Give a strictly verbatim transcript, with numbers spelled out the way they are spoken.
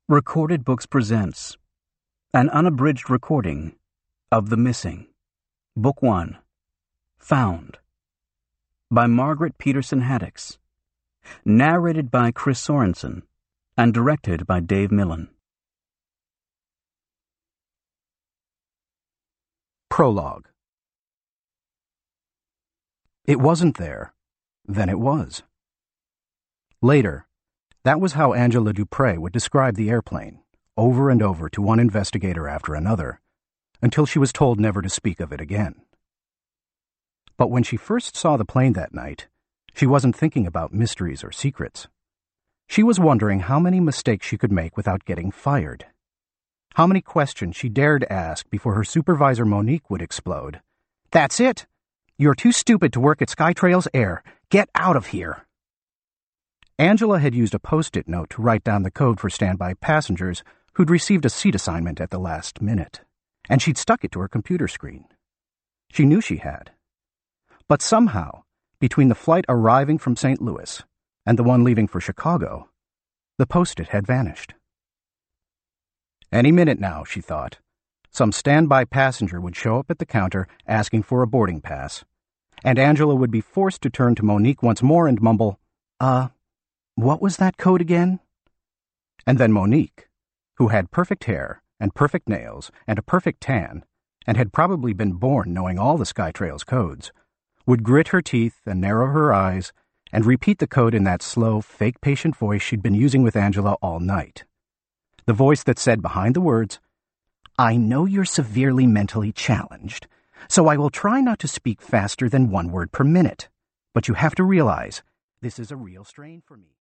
Recorded Books presents an unabridged recording of The Missing, Book One, Found, by Margaret Peterson Haddix, narrated by Chris Sorensen, and directed by Dave Millen. Prologue. It wasn't there. Then it was. Later, that was how Angela Dupre would describe the airplane, over and over to one investigator after another, until she was told never to speak of it again. But when she first saw the plane that night, she wasn't thinking about mysteries or secrets. She was wondering how many mistakes she could make without getting fired. How many questions she dared ask before her supervisor Monique would explode. "That's it! You're too stupid to work at SkyTrails Air. Get out of here!" Angela had used a post-it note to write down the code for standby passengers who'd received a seat assignment at the last minute, and she'd stuck it to her computer screen. She knew she had. But somehow, between the flight arriving from Saint Louis and the one leaving for Chicago, the post-it had vanished. Any minute now, she thought, some standby passenger would show up at the counter asking for a boarding pass, and Angela would be forced to turn to Monique once more and mumble, Uh, what was that code again? And then Monique, who had perfect hair and perfect nails and a perfect tan, and had probably been born knowing all the SkyTrails codes, would grit her teeth and narrow her eyes and repeat the code in that slow, fake patient voice she'd been using with Angela all night. The voice that said behind the words, "I know you're severely mentally challenged, so I will try not to speak faster than one word per minute, but you have to realize this is a real strain for me."